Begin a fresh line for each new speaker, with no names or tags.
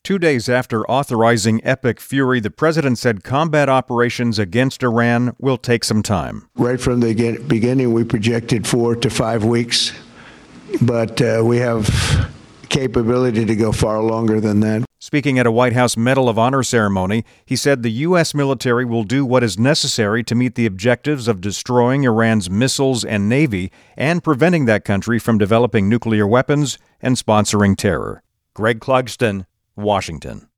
2 days after authorizing Epic Fury, the president said combat operations against Iran will take some time.
Right from the beginning, we projected 4 to 5 weeks, but we have capability to go far longer than that.
Speaking at a White House Medal of Honor ceremony, he said the U.S. military will do what is necessary to meet the objectives of destroying Iran's missiles and navy and preventing that country from developing nuclear weapons and sponsoring terror. Greg Clugston, Washington.